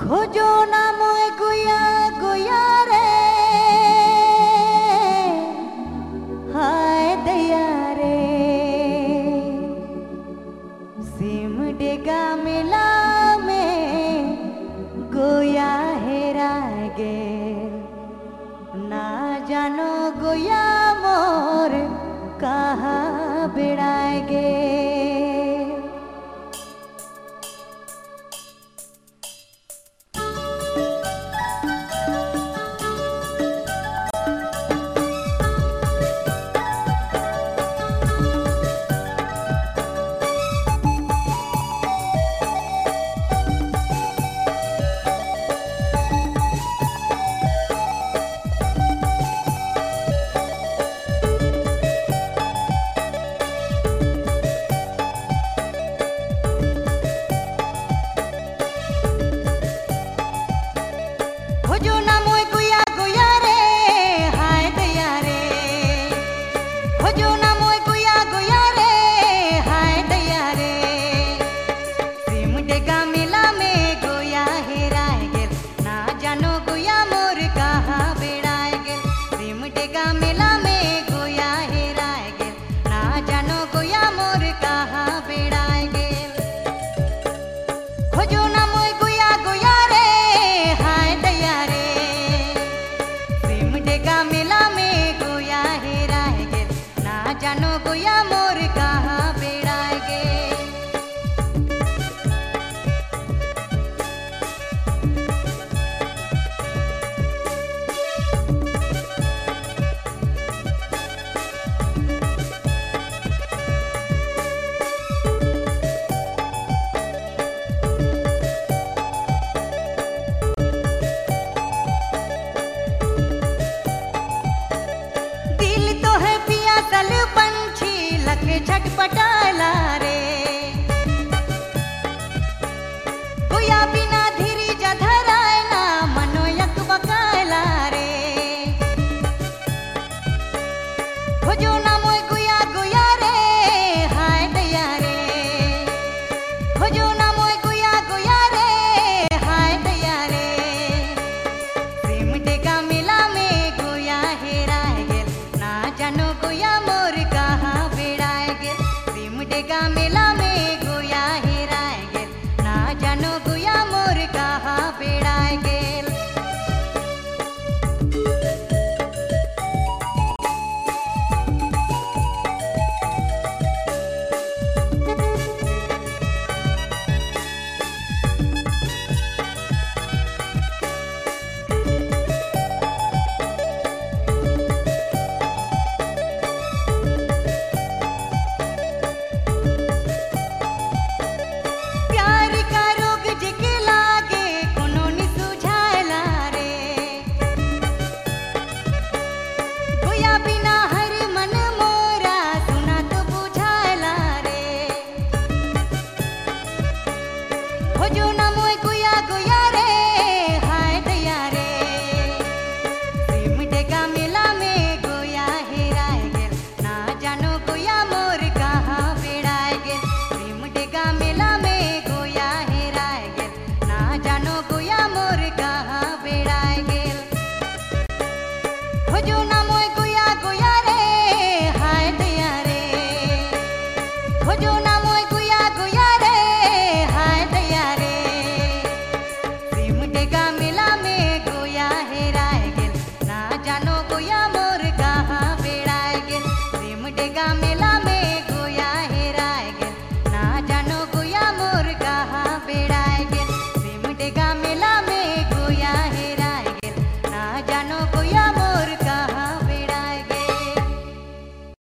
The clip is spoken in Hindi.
खोजो ना मोए गुया गुया रे, हाय दया रे। सिम डेगा मेला में गोया हेरा गे, ना जानो गोया मोर कहाँ बेड़ाए गे। खोजो ना मोए गुया गुया रे, हाय दया रे। खोजो ना मोए गुया गुया रे, हाय दया रे। सिम डेगा मेला में गोया हेराए गेल, ना जानो गोया मोर कहाँ बेड़ाए गेल। सिम डेगा मेला में गोया हेराए गेल, ना जानो गोया मोर कहाँ बेड़ाए गेल। खोजो ना मोए गुया गुया रे, हाय दया रे। सिम डेगा मेला में गोया हेराए गेल, ना जानो गोया मोर कहाँ बेड़ाए गेल। दिल तो है पिया सल पंछी लग छटपटाला रे। गोया बिना धीरी जधराए ना मनो यक बकाला रे। खोजो ना मोए गुया गुया रे, हाय दया रे। खोजो ना मोए गुया गुया रे, हाय दया रे। सिम डेगा मेला में गोया हेराए गेल, ना जानो गोया मोर कहाँ बेड़ाए गेल। सिम डेगा मेला में गोया हेराए गेल, ना जानो गोया मोर कहाँ बेड़ाए गेल। प्यार का रोग जेके लागे कोनो नि सुझाएला रे। गोया बिना हर मन मोरा सुना तो बुझाएला रे। खोजो